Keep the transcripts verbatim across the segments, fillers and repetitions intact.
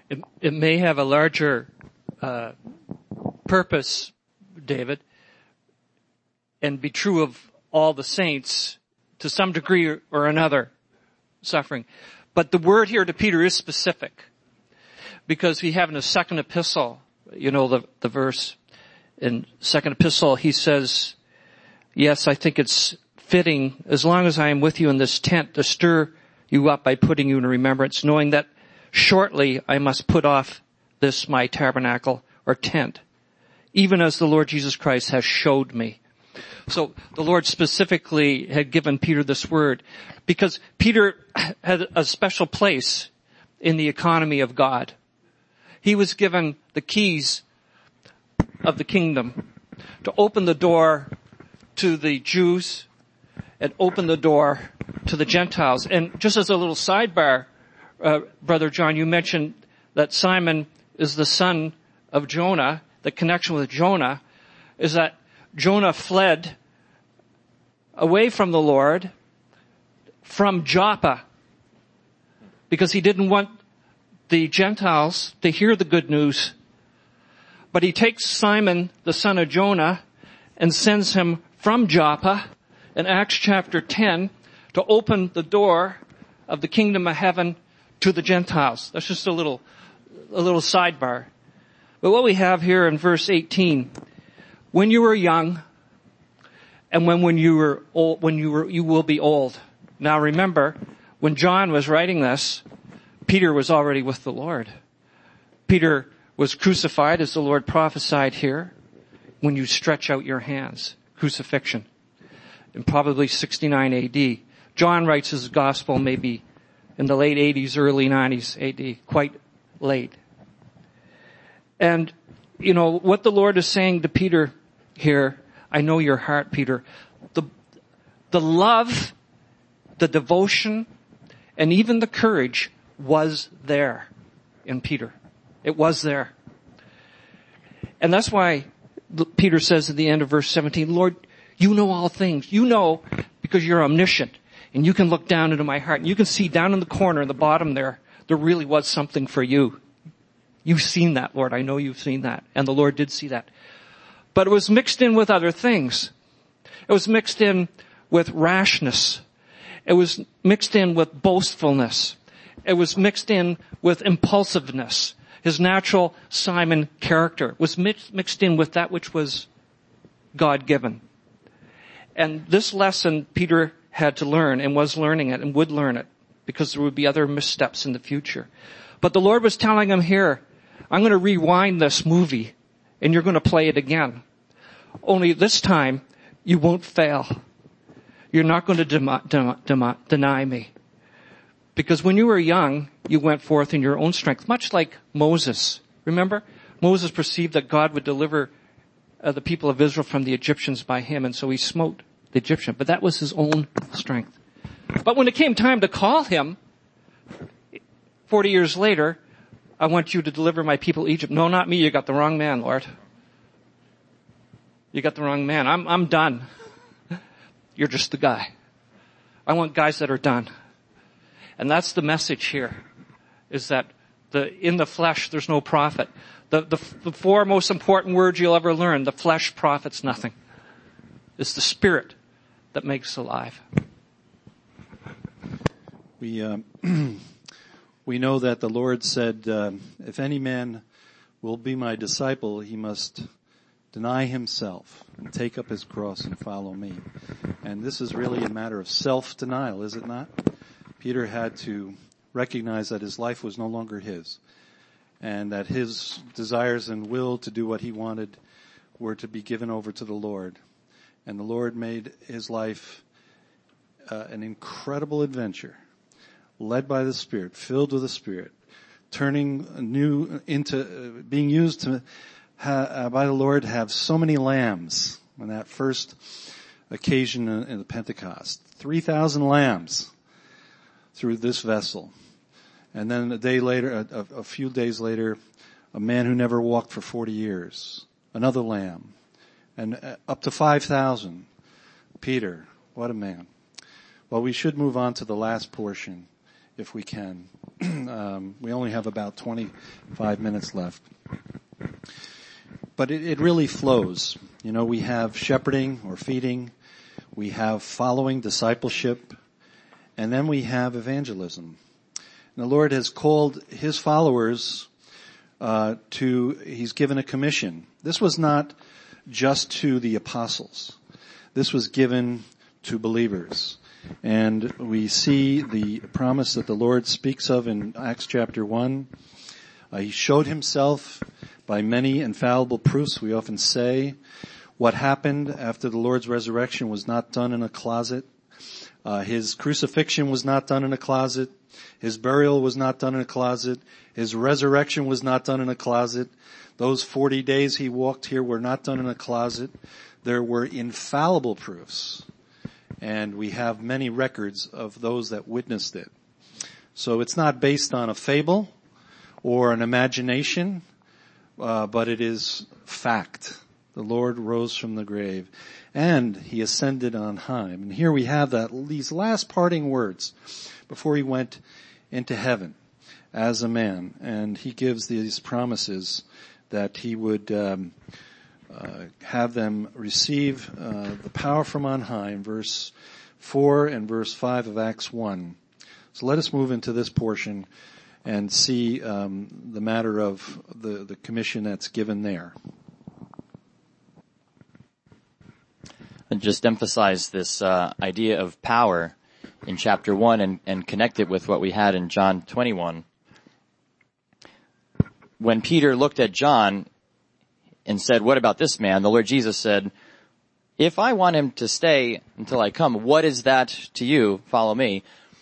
It, it may have a larger uh, purpose, David, and be true of all the saints to some degree or, or another suffering. But the word here to Peter is specific, because we have in his second epistle, you know, the, the verse in second epistle, he says, yes, I think it's fitting, as long as I am with you in this tent, to stir you up by putting you in remembrance, knowing that shortly I must put off this my tabernacle or tent, even as the Lord Jesus Christ has showed me. So the Lord specifically had given Peter this word because Peter had a special place in the economy of God. He was given the keys of the kingdom to open the door to the Jews and open the door to the Gentiles. And just as a little sidebar, uh, Brother John, you mentioned that Simon is the son of Jonah. The connection with Jonah is that Jonah fled away from the Lord from Joppa because he didn't want the Gentiles to hear the good news. But he takes Simon, the son of Jonah, and sends him from Joppa in Acts chapter ten to open the door of the kingdom of heaven to the Gentiles. That's just a little, a little sidebar. But what we have here in verse eighteen, when you were young, and when, when you were old, when you were, you will be old. Now remember, when John was writing this, Peter was already with the Lord. Peter was crucified, as the Lord prophesied here, when you stretch out your hands. Crucifixion. In probably sixty-nine A D. John writes his gospel maybe in the late eighties, early nineties A D. Quite late. And, you know, what the Lord is saying to Peter here, I know your heart, Peter. The, the love, the devotion, and even the courage was there in Peter. It was there. And that's why Peter says at the end of verse seventeen, Lord, you know all things. You know because you're omniscient. And you can look down into my heart. And you can see down in the corner, in the bottom there, there really was something for you. You've seen that, Lord. I know you've seen that. And the Lord did see that. But it was mixed in with other things. It was mixed in with rashness. It was mixed in with boastfulness. It was mixed in with impulsiveness. His natural Simon character was mixed in with that which was God-given. And this lesson Peter had to learn and was learning it and would learn it because there would be other missteps in the future. But the Lord was telling him here, I'm going to rewind this movie and you're going to play it again. Only this time you won't fail. You're not going to dem- dem- dem- deny me. Because when you were young, you went forth in your own strength, much like Moses. Remember? Moses perceived that God would deliver uh, the people of Israel from the Egyptians by him, and so he smote the Egyptian. But that was his own strength. But when it came time to call him, forty years later, I want you to deliver my people Egypt. No, not me. You got the wrong man, Lord. You got the wrong man. I'm, I'm done. You're just the guy. I want guys that are done. And that's the message here, is that the, in the flesh, there's no profit. The, the, the four most important words you'll ever learn, the flesh profits nothing. It's the spirit that makes alive. We, uh, we know that the Lord said, uh, if any man will be my disciple, he must deny himself and take up his cross and follow me. And this is really a matter of self-denial, is it not? Peter had to recognize that his life was no longer his, and that his desires and will to do what he wanted were to be given over to the Lord. And the Lord made his life uh, an incredible adventure, led by the Spirit, filled with the Spirit, turning new into uh, being used to ha- uh, by the Lord have so many lambs on that first occasion in, in the Pentecost, three thousand lambs through this vessel. And then a day later, a, a few days later, a man who never walked for forty years, another lamb, and uh, up to five thousand. Peter, what a man. Well, we should move on to the last portion if we can. um, we only have about twenty-five minutes left. But it, it really flows. You know, we have shepherding or feeding, we have following, discipleship, and then we have evangelism. And the Lord has called his followers uh, to, he's given a commission. This was not just to the apostles. This was given to believers. And we see the promise that the Lord speaks of in Acts chapter one. Uh, he showed himself by many infallible proofs. We often say what happened after the Lord's resurrection was not done in a closet. Uh, his crucifixion was not done in a closet. His burial was not done in a closet. His resurrection was not done in a closet. Those forty days he walked here were not done in a closet. There were infallible proofs. And we have many records of those that witnessed it. So it's not based on a fable or an imagination, uh, but it is fact. The Lord rose from the grave and he ascended on high. And here we have that, these last parting words before he went into heaven as a man. And he gives these promises that he would um, uh, have them receive uh, the power from on high in verse four and verse five of Acts one. So let us move into this portion and see um, the matter of the, the commission that's given there. And just emphasize this uh, idea of power in chapter one and, and connect it with what we had in John twenty-one. When Peter looked at John and said, "What about this man?" the Lord Jesus said, "If I want him to stay until I come, what is that to you? Follow me."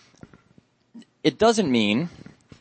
It doesn't mean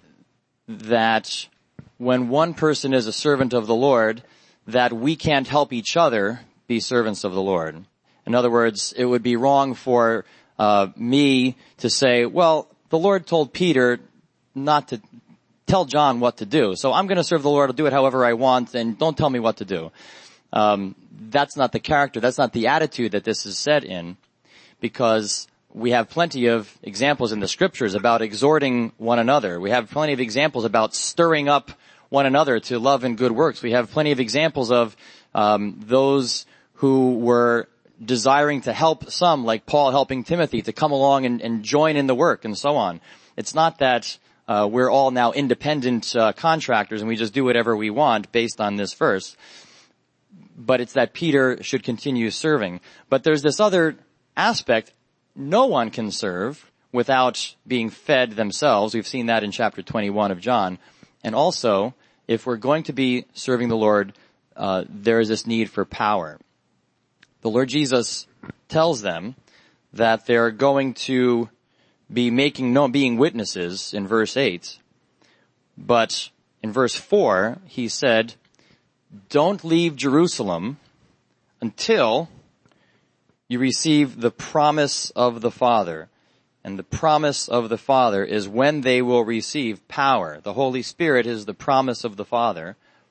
that when one person is a servant of the Lord, that we can't help each other be servants of the Lord. In other words, it would be wrong for uh me to say, well, the Lord told Peter not to tell John what to do, so I'm going to serve the Lord. I'll do it however I want, and don't tell me what to do. Um that's not the character, that's not the attitude that this is said in, because we have plenty of examples in the scriptures about exhorting one another. We have plenty of examples about stirring up one another to love and good works. We have plenty of examples of um those who were desiring to help some, like Paul helping Timothy to come along and, and join in the work and so on. It's not that uh we're all now independent uh, contractors and we just do whatever we want based on this verse. But it's that Peter should continue serving. But there's this other aspect. No one can serve without being fed themselves. We've seen that in chapter twenty-one of John. And also, if we're going to be serving the Lord, uh there is this need for power. The Lord Jesus tells them that they're going to be making known, being witnesses in verse eight. But in verse four, he said, "Don't leave Jerusalem until you receive the promise of the Father." And the promise of the Father is when they will receive power. The Holy Spirit is the promise of the Father.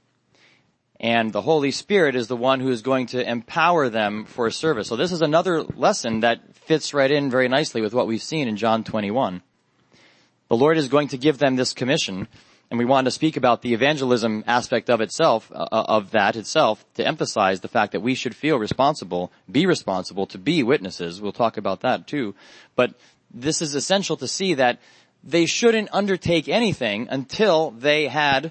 And the Holy Spirit is the one who is going to empower them for service. So this is another lesson that fits right in very nicely with what we've seen in John twenty-one. The Lord is going to give them this commission, and we want to speak about the evangelism aspect of itself, uh, of that itself, to emphasize the fact that we should feel responsible, be responsible to be witnesses. We'll talk about that too. But this is essential to see that they shouldn't undertake anything until they had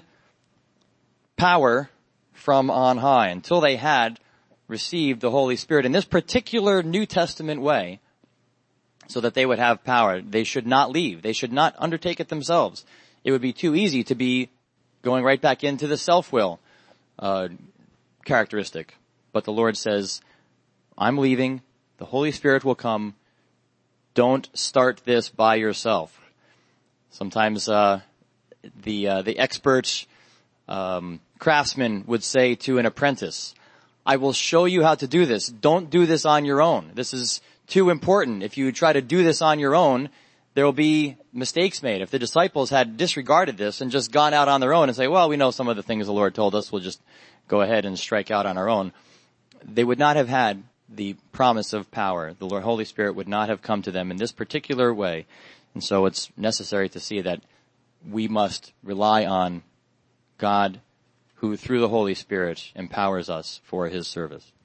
power from on high, until they had received the Holy Spirit in this particular New Testament way, so that they would have power. They should not leave. They should not undertake it themselves. It would be too easy to be going right back into the self-will uh characteristic. But the Lord says, I'm leaving. The Holy Spirit will come. Don't start this by yourself. Sometimes uh the uh the expert um craftsman would say to an apprentice, I will show you how to do this. Don't do this on your own. This is too important. If you try to do this on your own, there will be mistakes made. If the disciples had disregarded this and just gone out on their own and say, well, we know some of the things the Lord told us, we'll just go ahead and strike out on our own, they would not have had the promise of power. The Lord Holy Spirit would not have come to them in this particular way. And so it's necessary to see that we must rely on God, who through the Holy Spirit empowers us for his service.